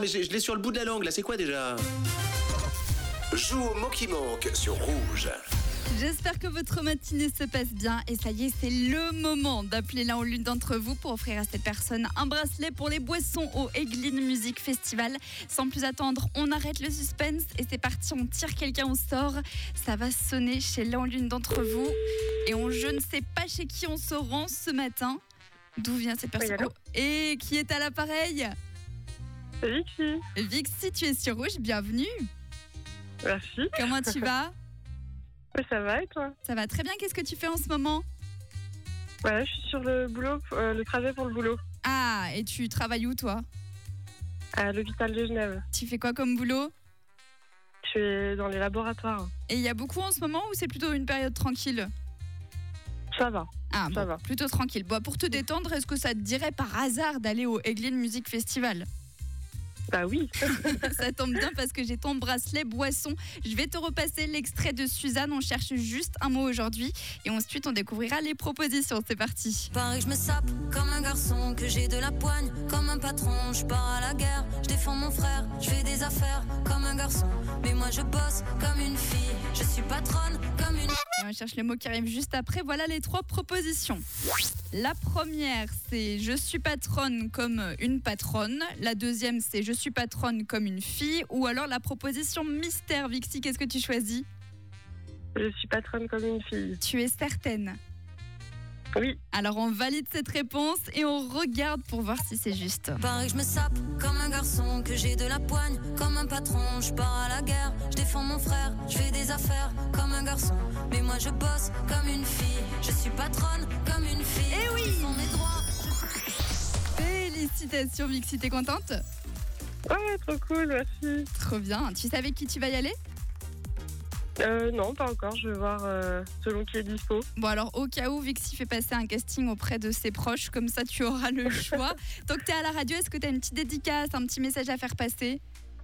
mais je l'ai sur le bout de la langue, là, c'est quoi déjà? Joue au mot qui manque sur Rouge. J'espère que votre matinée se passe bien et ça y est, c'est le moment d'appeler l'un ou l'une d'entre vous pour offrir à cette personne un bracelet pour les boissons au Eglin Music Festival. Sans plus attendre, on arrête le suspense et c'est parti, on tire quelqu'un au sort. Ça va sonner chez l'un ou l'une d'entre vous et je ne sais pas chez qui on se rend ce matin. D'où vient cette personne? Oui, allô. Et qui est à l'appareil? Vixi, Vixi, tu es sur Rouge, bienvenue. merci. Comment tu vas? Ça va et toi? Ça va très bien, qu'est-ce que tu fais en ce moment? Voilà, je suis sur le boulot, le trajet pour le boulot, Ah, et tu travailles où toi? à l'hôpital de Genève. Tu fais quoi comme boulot? Je suis dans les laboratoires. Et il y a beaucoup en ce moment ou c'est plutôt une période tranquille? Ça va. Ah, Ça bon, va. plutôt tranquille. Bon, pour te détendre, est-ce que ça te dirait par hasard d'aller au Eglin Music Festival? Bah oui. Ça tombe bien parce que j'ai ton bracelet boisson. Je vais te repasser l'extrait de Suzanne. On cherche juste un mot aujourd'hui et ensuite on découvrira les propositions. C'est parti. Pareil, je me sape comme un garçon, que j'ai de la poigne comme un patron. Je pars à la guerre, je défends mon frère, je fais des affaires comme un garçon. Mais moi je bosse comme une fille, je suis patronne comme une... Et on cherche le mot qui arrive juste après. Voilà les trois propositions. La première, c'est je suis patronne comme une patronne. La deuxième, c'est je suis patronne comme une fille. Ou alors la proposition mystère. Vixi, qu'est-ce que tu choisis? Je suis patronne comme une fille. Tu es certaine? Oui. Alors on valide cette réponse et on regarde pour voir si c'est juste. Pareil, je me sape comme un garçon, que j'ai de la poigne comme un patron. Je pars à la guerre, je défends mon frère, je fais des affaires comme un garçon. Mais moi je bosse comme une fille, je suis patronne comme une fille. Eh oui! Ce sont mes droits. Félicitations Vixi, t'es contente? Ouais, trop cool, merci. Trop bien. Tu savais qui tu vas y aller? Non, pas encore, je vais voir selon qui est dispo. Bon alors au cas où Vixi fait passer un casting auprès de ses proches, comme ça tu auras le choix. Tant que t'es à la radio, est-ce que t'as une petite dédicace, un petit message à faire passer?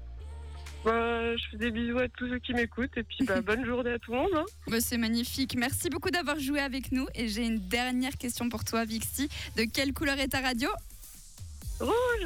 Je fais des bisous à tous ceux qui m'écoutent et puis bonne journée à tout le monde. Hein. Bah, c'est magnifique. Merci beaucoup d'avoir joué avec nous. Et j'ai une dernière question pour toi Vixi. De quelle couleur est ta radio? Rouge.